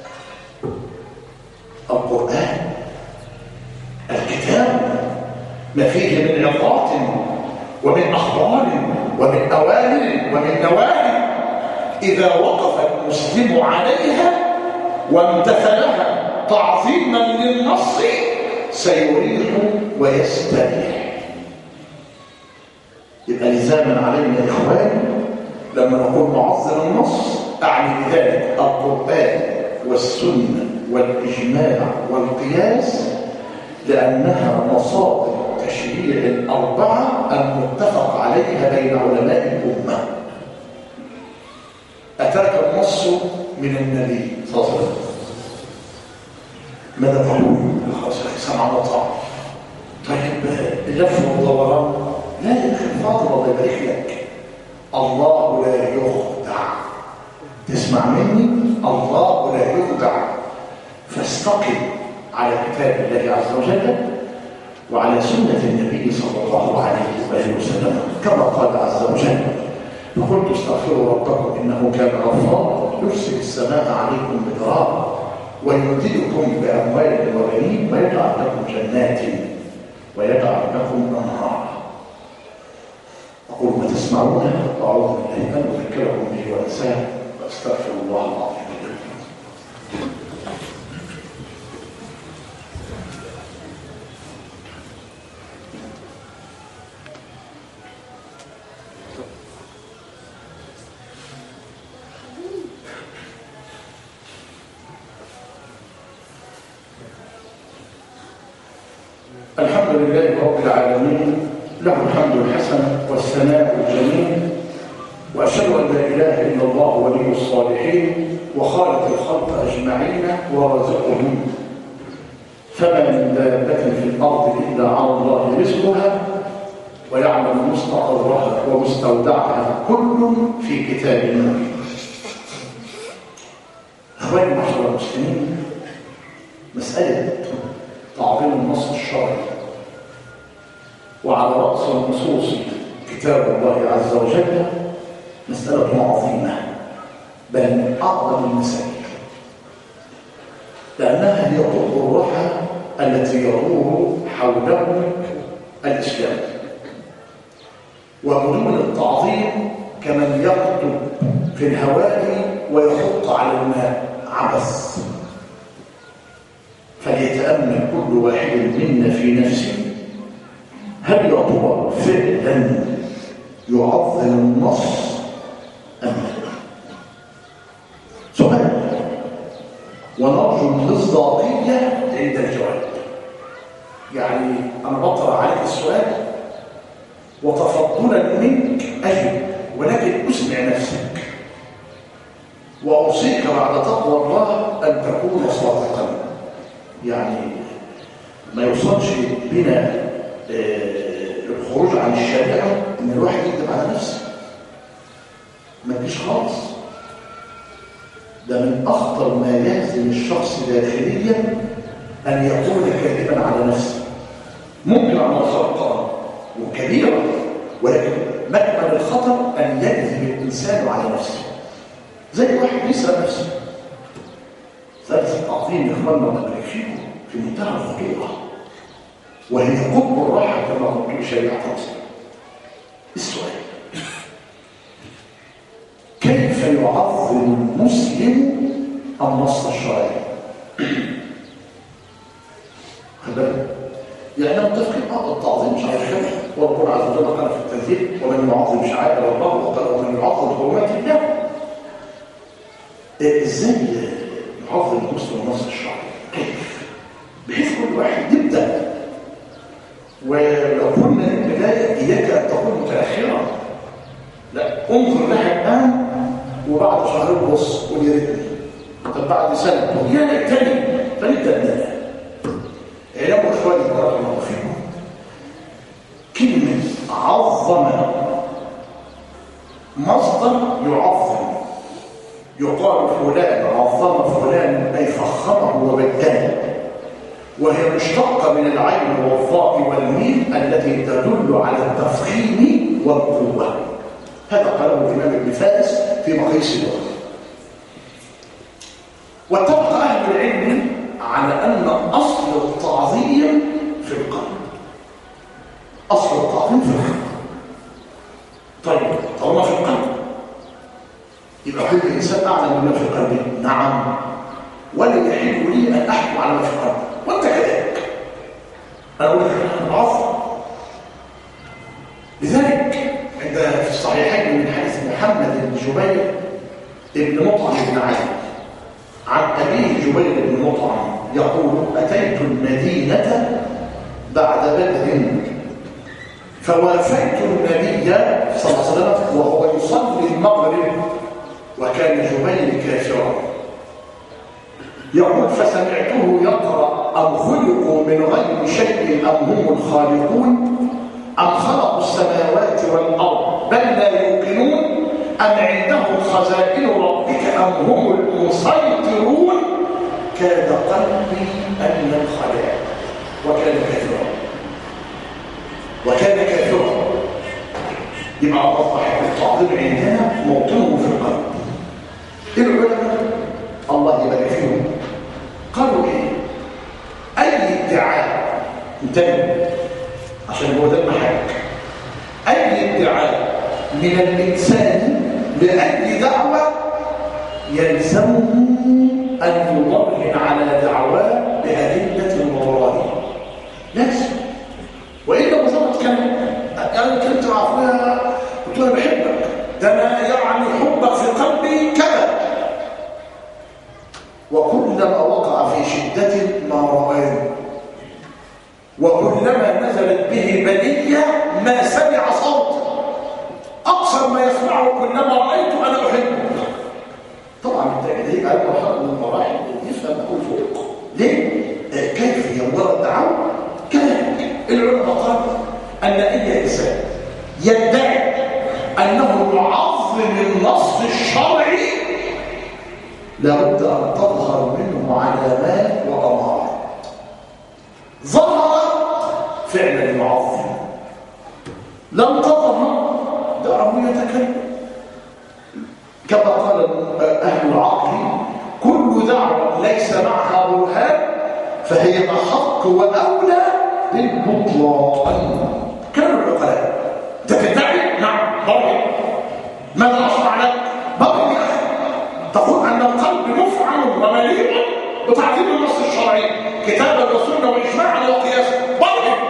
القرآن الكتاب ما فيه من عظات ومن أخبار ومن أوامر ومن نواهي إذا وقف المسلم عليها وامتثلها تعظيما للنص سيريح ويستريح. يبقى لزاما علينا يا إخواني لما نقول معظم النص أعني بذلك القرآن والسنة والإجماع والقياس لأنها مصادر تشريع الأربعة المتفق عليها بين علماء الأمة. أتاك النص من النبي صلى الله عليه وسلم ماذا تقول؟ خلاص سمعنا طاعة. طيب اللف والدوران لا يا أخي الفاضل الله يبارك لك. الله لا يخدع. تسمع مني؟ الله لا يخدع. فاستقم على كتاب الله عز وجل وعلى سنة النبي صلى الله عليه وآله وسلم كما قال عز وجل فقلت استغفروا ربكم إنه كان غفارا يرسل السماء عليكم مدرارا ويمددكم بأموال وبنين ويجعل لكم جنات ويجعل لكم أنهارا. أقول ما تسمعون أعوذ بالله أن أذكركم به وأنساه وأستغفر الله العظيم. الحمد لله رب العالمين، له الحمد الحسن والثناء الجميل، وأشهد أن لا إله إلا الله ولي الصالحين وخالق الخلق أجمعين ورازقهم، فما من دابة في الأرض إلا على الله رزقها ويعلم مستقرها ومستودعها كل في كتاب مبين. أخواني معشر المسلمين، مسألة تعظيم النص الشرعي وعلى رأس النصوص كتاب الله عز وجل مسألة عظيمة، بل من أعظم المسائل، لأنها هي طرق الروحة التي يدور حوله الإسلام. وبدون التعظيم كمن يكتب في الهواء ويحط على الماء عبث. فليتأمل كل واحد منا في نفسه، هل يا ترى فعلا يعظم النص أم لا؟ سؤال، ونرجو المصداقية عند الجواب. يعني أنا بطرح عليك السؤال وتفضلا منك أجب، ولكن أسمع نفسك، وأوصيك بعد تقوى الله أن تكون صادقا. يعني ما يوصلش بنا الخروج عن الشريعة إن الواحد يكذب على نفسه، ما تجيش خالص. ده من أخطر ما يلزم الشخص داخليا أن يكون كاذبا على نفسه. ممكن عمل خطأ وكبيرة، ولكن مكمن الخطر أن يكذب الإنسان على نفسه، زي واحد يسأل نفسه. ثالث التعظيم يا إخواننا ربنا يكفيكم في منتهى الخطورة، وهي قطب الراحة كما قلت شريعة الإسلام. السؤال، كيف يعظم المسلم النص الشرعي؟ خبر يعني متفقين اه التعظيم مش على الشرع، وربنا عز وجل قال في التنزيل ومن يعظم شعائر الله وقال ومن يعظم حرمات الله. ازاي يعظم المسلم النص الشرعي؟ كيف؟ بحيث كل واحد يبدا، ولو قلنا البدايه اياك ان تكون متاخرا، لا، انظر لها الان وبعد شهرين بص قول يا ريتني، طب بعد سنه قول يا ليتني، فنبدا نلاقي. اعلموا اخواني بارك الله فيكم، كلمه عظم مصدر يعظم، يقال فلان عظم فلان اي فخمه وبجله، وهي مشتقه من العين والظاء والميم التي تدل على التفخيم والقوه. هذا قاله الامام ابن فارس في مقيس اللغه. واتفق اهل العلم على ان اصل التعظيم في القلب. اصل التعظيم في القلب. طيب طالما في القلب يبقى كل انسان اعلم بما في قلبه. نعم، ولا يحل لي ان احكم على ما في قلبي، وانت كذلك. انا اقول لك العظم. لذلك عند في الصحيحين من حديث محمد بن جبير بن مطعم بن علي عن أبيه جبير بن مطعم يقول: أتيت المدينة بعد بدر فوافيت النبي صلى الله عليه وسلم وهو يصلي المغرب، وكان جبير كافرا. يقول: فسمعته يقرأ: أم خلقوا من غير شيء أم هم الخالقون أم خلقوا السماوات والأرض بل لا يوقنون أم عندهم خزائن ربك أم هم المسيطرون. كاد قلبي أن ينخلع، وكان كافرا وكان كافرا يبقى أصبح التعظيم عندنا موطنه في القلب. العلماء الله يبارك فيهم قالوا إيه؟ أي ادعاء، انتبه عشان هو ده المحك، أي ادعاء من الإنسان لأي دعوة يلزمه أن يضرهن على دعواه بأدلة وبراهين. لازم، وإلا مجرد كلام. أنا كنت مع أخويا قلت له بحبك، ده أنا يعني حبك في قلبي كذا، وكلما وقع في شدة ما رآه، وكلما نزلت به بلية ما سمع صوت أقصر ما يسمعه كلما رأيت أنا أحبه. طبعا التعليق على مرحلة من المراحل يفهم أقول فوق ليه؟ كيف هي مجرد دعوة؟ كذلك العلماء قالوا أن أي إنسان يدعي أنه يعظم النص الشرعي لابد أن تظهر منه علامات وأمارات. ظهر فعلا يعظم، لم تظهر دعه يتكلم. كما قال أهل العقل كل دعوة ليس معها برهان فهي أحق وأولى بالبطلان. كانوا العقلاء تدعي نعم برهن. ماذا أصنع لك؟ برهن يا أخي. تقول أن القلب مفعل ومليء بتعظيم النص الشرعي كتابا وسنة وإجماعا وقياسا. برهن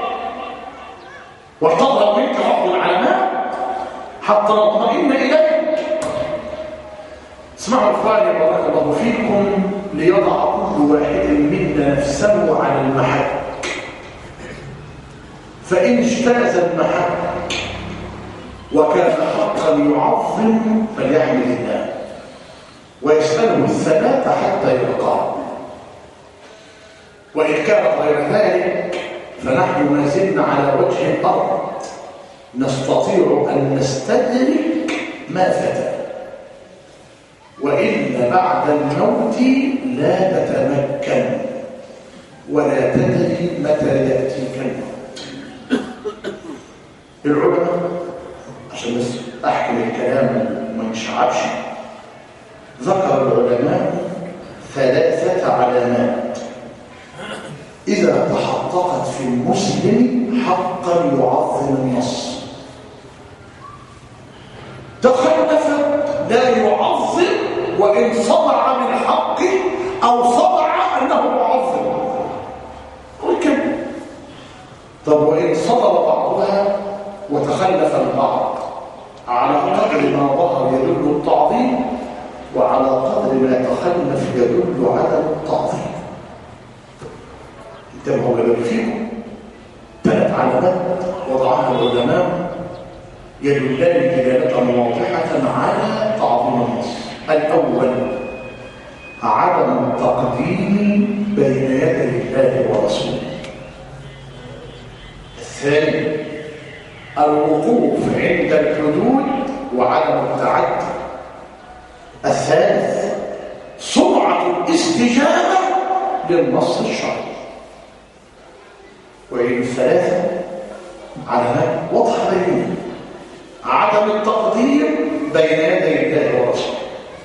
وتظهر منك بعض العلامات حتى نطمئن إليك. اسمعوا إخواني بارك الله فيكم، ليضع كل واحد منا نفسه على المحك، فإن اجتاز المحك وكان حقا يعظم فليحمد الله ويسأله الثبات حتى يلقاه، وإن كان غير ذلك فنحن ما زلنا على وجه الأرض نستطيع أن نستدرك ما فات، وإلا بعد الموت لا تتمكن ولا تدري متى يأتيك الموت. العلماء عشان بس أحكم الكلام وما يشعبش، ذكر العلماء ثلاثة علامات إذا تحققت في المسلم حقا يعظم النص. تخلفت لا يعظم وإن صدع من حقه أو صدع أنه يعظم وكم. طب وإن صدر بعضها وتخلف البعض على قدر ما ظهر يدل التعظيم وعلى قدر ما تخلف يدل على التعظيم. انتبهوا لما فيكم ثلاث علامات وضعها العلماء يدلان دلالة واضحة على تعظيم النص. الأول عدم التقديم بين يدي الله ورسوله. الثاني الوقوف عند الحدود وعدم التعدي. الثالث سرعة الاستجابة للنص الشرعي. وإن الثلاثة علامات واضحة بيننا: عدم التقدير بين يدي الله ورسوله،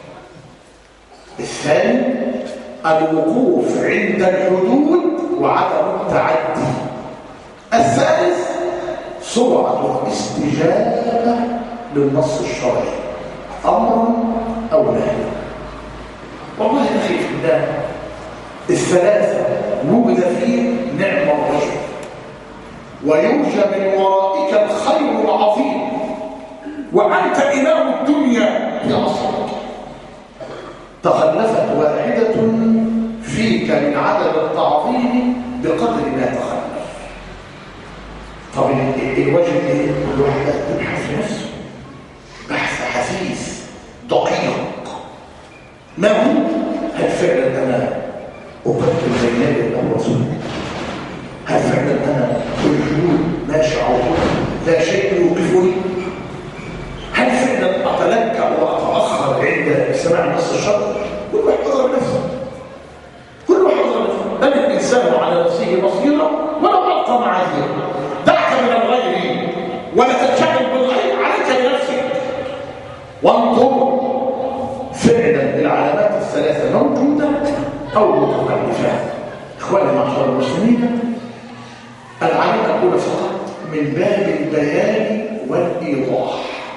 الثاني الوقوف عند الحدود وعدم التعدي، الثالث سرعة الاستجابة للنص الشرعي أمر أو نهي. والله يا أخي في الله الثلاثة وجد فيه نعم الرجل ويرجى من ورائك الخير العظيم وأنت إله الدنيا في عصرك. تخلفت واحدة فيك من عدم التعظيم بقدر ما تخلف. طب الوجه ايه؟ كل واحد يبحث في نفسه بحث حثيث دقيق. ما هو؟ هل فعلا انا اقدم بين يدي الله ورسوله؟ هل فعلا انا في الحدود ماشي على طول لا شيء يوقفني؟ هل فعلا اتلكع واتاخر عند سماع النص الشرعي؟ كل واحد يضرب نفسه، كل واحد يضرب نفسه. بل الانسان على نفسه بصيره ولو القى معاذيره. دعك من الغير ولا تنشغل بالغير، عليك بنفسك وانظر فعلا العلامات الثلاثه موجوده او متخلفه. اخواني معشر المسلمين، العلامه الاولى فقط من باب البيان والايضاح.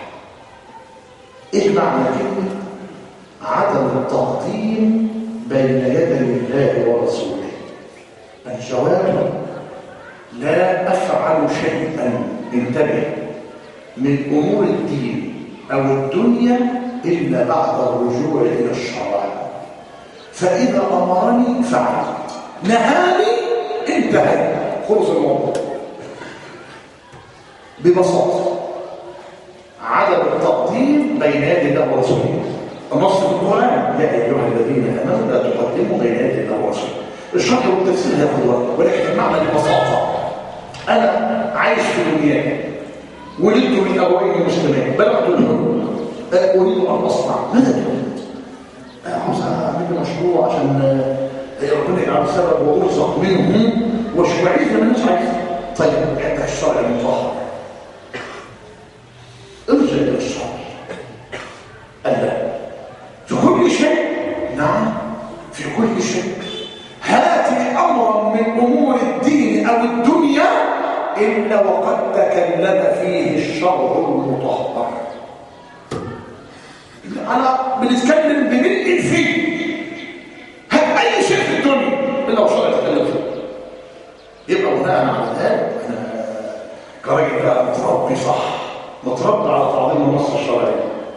ايه معنى كلمه عدم التقديم بين يدي الله ورسوله؟ الجواب: لا أفعل شيئا، انتبه، من أمور الدين أو الدنيا إلا بعد الرجوع إلى الشرع. فإذا أمرني فعلت، نهاني انتهى. خلص الموضوع. ببساطة عدم التقديم بين يدي الله ورسوله. النص في القرآن يا أيها الذين آمنوا لا تقدموا بين يدي الله ورسوله. الشرح والتفسير هياخد وقت، ولكن المعنى ببساطة أنا عايش في دنيا ولدت من أبوين مسلمين، بلغت الحلم، أريد أن أصنع. ماذا تريد؟ عاوز أعمل مشروع عشان ربنا يجعل سبب وأرزق منه وشوعية من مش عايز. طيب عندك الشرع المطهر، ارجع إلى الشرع. ألا في كل شيء؟ نعم في كل شيء. هات أمرا من أمور الدين أو الدنيا إلا وقد تكلم فيه الشرع المطهر. أنا بنتكلم بملء فيه. هات أي شيء في الدنيا إلا وشرع يتكلم فيه. يبقى بناء على ذلك أنا كراجل بقى متربي صح، متربي على تعظيم النص الشرعي.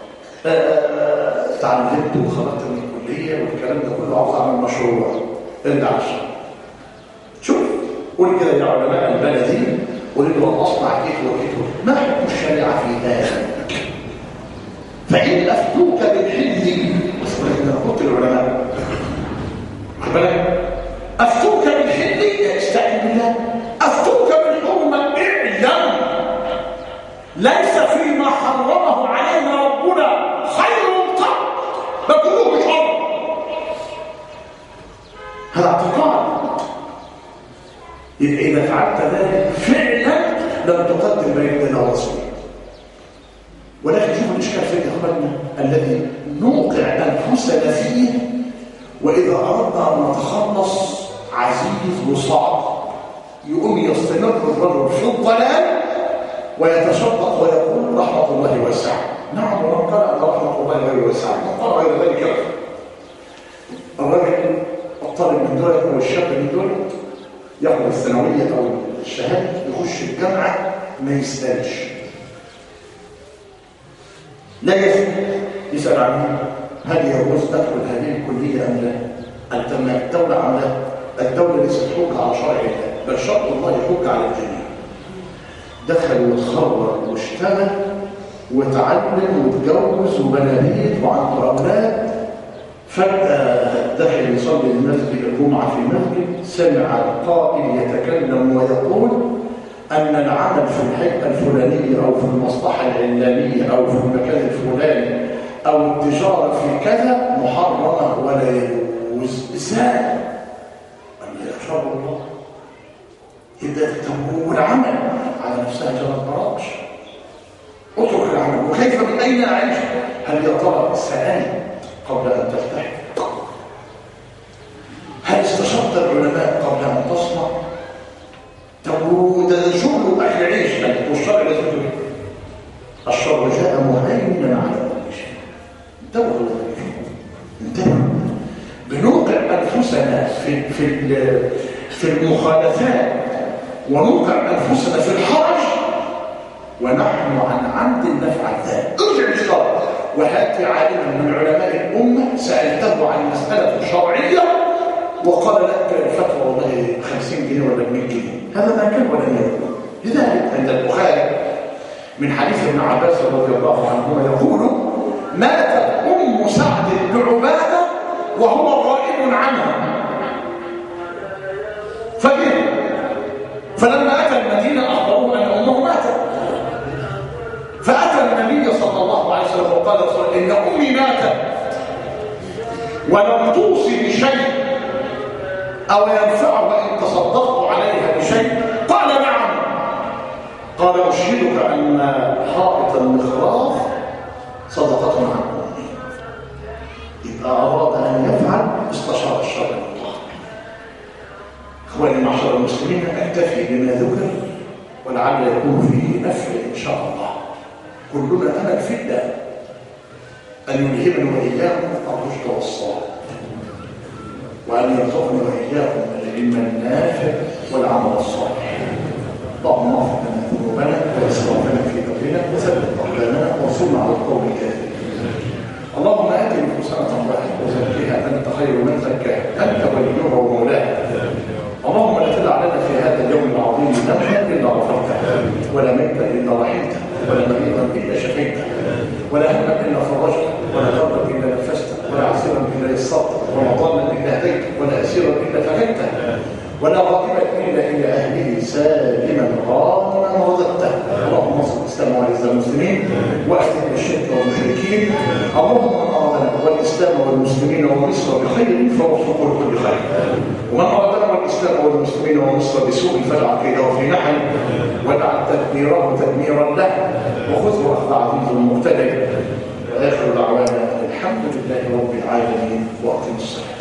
اتعلمت وخرجت من الكلية والكلام ده كله، عاوز أعمل مشروع. ارجع للشرع. شوف قول كده يا علماء البلدي، قول له أصنع كيف وكيف، ما حكم الشريعة في ذلك؟ فإن أفتوك بالحل، اسمع إذا قلت العلماء خد بالك، أفتوك بالحل استعن بالله، أفتوك بالحرمة اعلم ليس فيما حرمه علينا ربنا خير قط بكله شر. هذا اعتقاد. يبقى إذا فعلت ذلك فعلا لم تقدم بين يدي الله ورسوله. ولكن شوفوا الإشكال في إخواننا الذي نوقع أنفسنا فيه، وإذا أردنا أن نتخلص عزيز وصعب، يقوم يستمر الرجل في الضلال ويتشدق ويقول رحمة الله واسعة. نعم، ومن قال أن رحمة الله غير واسعة، من قال غير ذلك يكفر. الرجل الطالب من دول أو الشاب من دول ياخد الثانوية أو الشهادة، يخش الجامعة ما يستاهلش، لا يسأل يسأل عنه هل يجوز أدخل هذه الكلية أم لا؟ أنتم الدولة أم لا؟ الدولة ليست حجة على شرع الله، بل شرع الله حجة على الجميع. دخل وتخرج واشتغل وتعلم وتجوز وبنى وعنده أولاد، فجأة دخل يصلي المسجد الجمعة في مسجد، سمع القائل يتكلم ويقول أن العمل في الهيئة الفلانية أو في المصلحة العلانية أو في المكان الفلاني أو التجارة في كذا محرمة ولا يجوز. إزاي؟ أن يشرب الله إذا تتمو العمل على نفسها جرى براش، اترك العمل. وكيف من أين أعيش؟ هل يا ترى سألت قبل أن تفتح؟ هل استشرت العلماء قبل أن تصنع؟ طب ده شغل أهل عيش والشرع لازم تقول الشرع جاء مهيمنا على كل شيء. انتبهوا انتبهوا بنوقع أنفسنا في في في المخالفات ونوقع أنفسنا في الحرج ونحن عن عمد نفعل ذلك. ارجع للشرع وهات عالما من علماء الأمة سألته عن مسألة شرعية وقال لك الفتوى والله خمسين جنيه ولا مئة جنيه، هذا ما كان ولا يكون. لذلك عند البخاري من حديث ابن عباس رضي الله عنهما يقول ماتت أم سعد بن عبادة وهو غائب عنها، فجاء فلما أتى المدينة أخبروه أن أمه ماتت، فأتى النبي صلى الله عليه وسلم وقال إن أمي ماتت ولم توصي بشيء أو ينفعها إن تصدقت عليها بشيء؟ قال نعم. قال أشهدك أن حائط المخراف صدقة عن أمي. إذا أراد أن يفعل استشار الشرع المطهر. إخواني معشر المسلمين، أكتفي بما ذكر ولعل يكون فيه نفع إن شاء الله. كلنا أمل في الله أن يلهمنا وإياكم الرشد والصواب، وأن يرزقنا وإياكم العلم النافع والعمل الصالح. اللهم اغفر لنا ذنوبنا واسرافنا في امرنا وثبت اقدامنا وانصرنا على القوم الكافرين. اللهم ات نفوسنا تقواها وزكها انت خير من زكاها، انت وليها ومولاها. اللهم لا تدع لنا في هذا اليوم العظيم ولا ضالا إلا هديته ولا أسيرا إلا فككته ولا غائبا إلا إلى أهله سالما غانما رزقته. اللهم انصر الإسلام وأعز المسلمين وأذل الشرك والمشركين. اللهم من أرادنا والإسلام والمسلمين ومصر بخير فوفقه لكل خير، ومن أرادنا والإسلام والمسلمين ومصر بسوء فاجعل كيده في نحل واجعل تدبيره تدميرا له وخذه أخذ عزيز مقتدر. وآخر دعوانا الحمد لله رب العالمين وأقم الصلاة.